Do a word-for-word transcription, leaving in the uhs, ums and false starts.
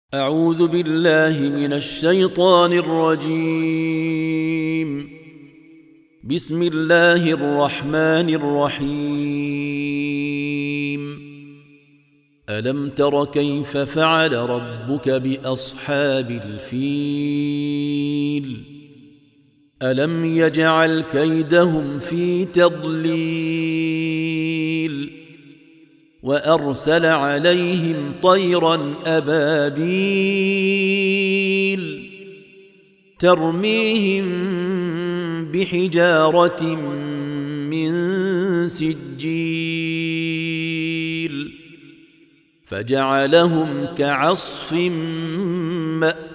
أعوذ بالله من الشيطان الرجيم. بسم الله الرحمن الرحيم. ألم تر كيف فعل ربك بأصحاب الفيل؟ ألم يجعل كيدهم في تضليل وأرسل عليهم طيرا أبابيل ترميهم بحجارة من سجيل فجعلهم كعصف مأكول.